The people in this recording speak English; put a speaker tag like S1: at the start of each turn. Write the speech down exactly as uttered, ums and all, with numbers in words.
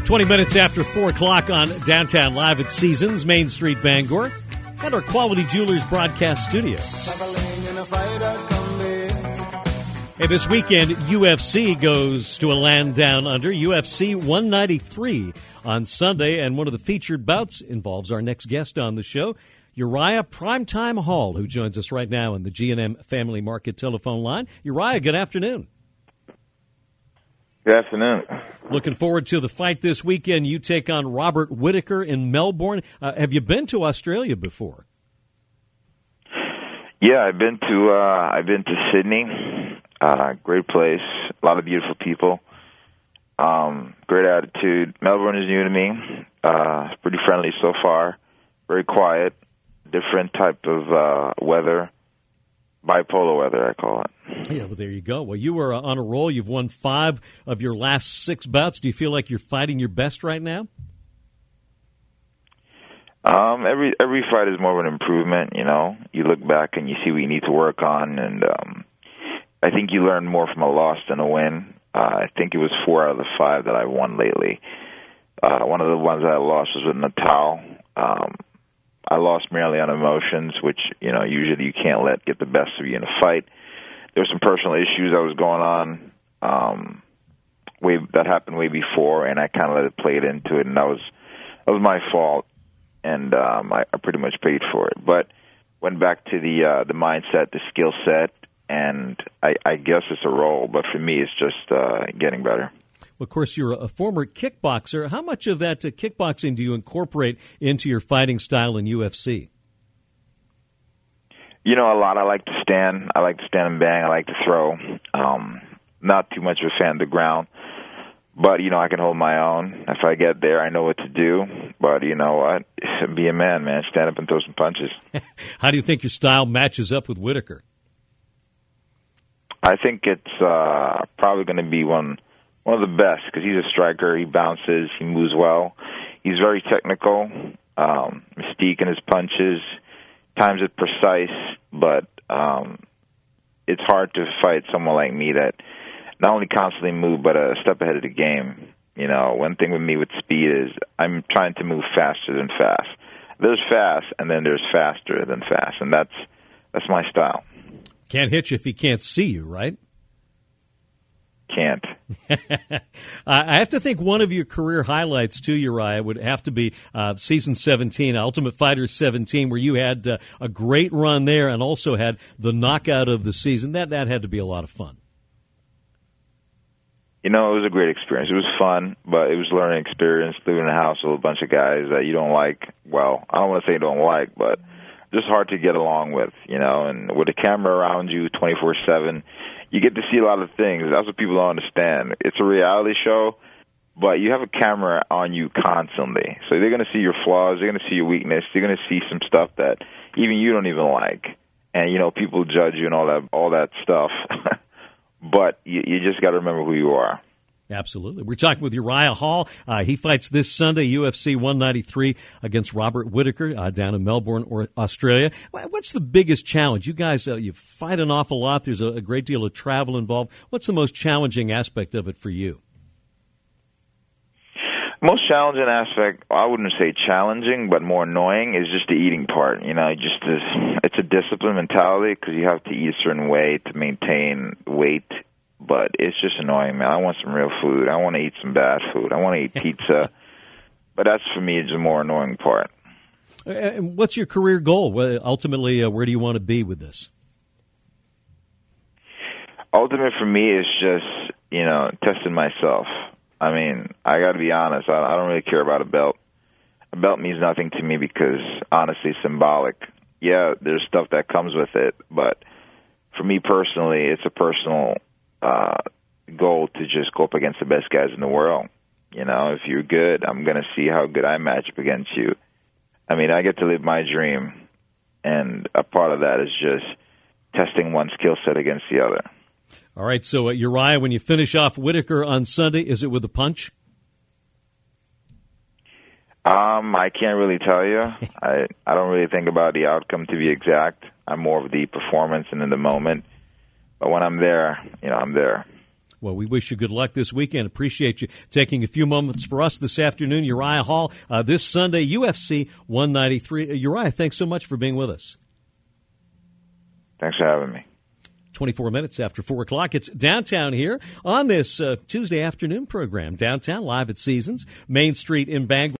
S1: twenty minutes after four o'clock on Downtown Live at Seasons, Main Street, Bangor, and our Quality Jewelers broadcast studios. Hey, this weekend, U F C goes to a land down under, U F C one ninety-three on Sunday, and one of the featured bouts involves our next guest on the show, Uriah Primetime Hall, who joins us right now on the G and M Family Market telephone line. Uriah, good afternoon.
S2: Good afternoon.
S1: Looking forward to the fight this weekend. You take on Robert Whitaker in Melbourne. Uh, have you been to Australia before?
S2: Yeah, I've been to uh, I've been to Sydney. Uh, great place, a lot of beautiful people, um, great attitude. Melbourne is new to me. Uh, it's pretty friendly so far. Very quiet, different type of uh, weather, bipolar weather, I call it.
S1: Yeah, well, there you go. Well, you were uh, on a roll. You've won five of your last six bouts. Do you feel like you're fighting your best right now?
S2: Um, every every fight is more of an improvement. You know, you look back and you see what you need to work on, and um, I think you learn more from a loss than a win. Uh, I think it was four out of the five that I won lately. Uh, one of the ones that I lost was with Natal. Um, I lost merely on emotions, which, you know, usually you can't let get the best of you in a fight. There were some personal issues that was going on um, way that happened way before, and I kind of let it play it into it, and that was that was my fault, and um, I, I pretty much paid for it. But went back to the uh, the mindset, the skill set, and I, I guess it's a role, but for me, it's just uh, getting better.
S1: Well, of course, you're a former kickboxer. How much of that uh, kickboxing do you incorporate into your fighting style in U F C?
S2: You know, a lot. I like to stand. I like to stand and bang. I like to throw. Um, not too much of a fan of the ground. But, you know, I can hold my own. If I get there, I know what to do. But, you know what? Be a man, man. Stand up and throw some punches.
S1: How do you think your style matches up with Whitaker?
S2: I think it's uh, probably going to be one one of the best because he's a striker. He bounces. He moves well. He's very technical, um, mystique in his punches. Times it precise, but um, it's hard to fight someone like me that not only constantly move, but a step ahead of the game. You know, one thing with me with speed is I'm trying to move faster than fast. There's fast, and then there's faster than fast, and that's that's my style.
S1: Can't hit you if he can't see you, right?
S2: Can't.
S1: I have to think one of your career highlights, too, Uriah, would have to be uh, season seventeen, Ultimate Fighter seventeen, where you had uh, a great run there and also had the knockout of the season. That that had to be a lot of fun.
S2: You know, it was a great experience. It was fun, but it was a learning experience, living in a house with a bunch of guys that you don't like. Well, I don't want to say you don't like, but just hard to get along with, you know, and with a camera around you twenty-four seven, you get to see a lot of things. That's what people don't understand. It's a reality show, but you have a camera on you constantly. So they're going to see your flaws. They're going to see your weakness. They're going to see some stuff that even you don't even like. And, you know, people judge you and all that all that stuff. But you, you just got to remember who you are.
S1: Absolutely. We're talking with Uriah Hall. Uh, he fights this Sunday, U F C one ninety-three, against Robert Whitaker uh, down in Melbourne, or Australia. What's the biggest challenge? You guys, uh, you fight an awful lot. There's a, a great deal of travel involved. What's the most challenging aspect of it for you?
S2: Most challenging aspect, I wouldn't say challenging, but more annoying, is just the eating part. You know, just this, it's a discipline mentality because you have to eat a certain way to maintain weight. But it's just annoying, man. I want some real food. I want to eat some bad food. I want to eat pizza. But that's, for me, the more annoying part.
S1: And what's your career goal? Ultimately, uh, where do you want to be with this?
S2: Ultimate for me is just, you know, testing myself. I mean, I got to be honest. I, I don't really care about a belt. A belt means nothing to me because, honestly, it's symbolic. Yeah, there's stuff that comes with it. But for me personally, it's a personal Uh, goal to just go up against the best guys in the world. You know, if you're good, I'm going to see how good I match up against you. I mean, I get to live my dream, and a part of that is just testing one skill set against the other.
S1: All right, so uh, Uriah, when you finish off Whitaker on Sunday, is it with a punch?
S2: Um, I can't really tell you. I, I don't really think about the outcome to be exact. I'm more of the performance and in the moment. But when I'm there, you know, I'm there.
S1: Well, we wish you good luck this weekend. Appreciate you taking a few moments for us this afternoon. Uriah Hall, uh, this Sunday, U F C one ninety-three. Uh, Uriah, thanks so much for being with us.
S2: Thanks for having me.
S1: twenty-four minutes after four o'clock. It's Downtown here on this uh, Tuesday afternoon program. Downtown, live at Seasons, Main Street in Bangor.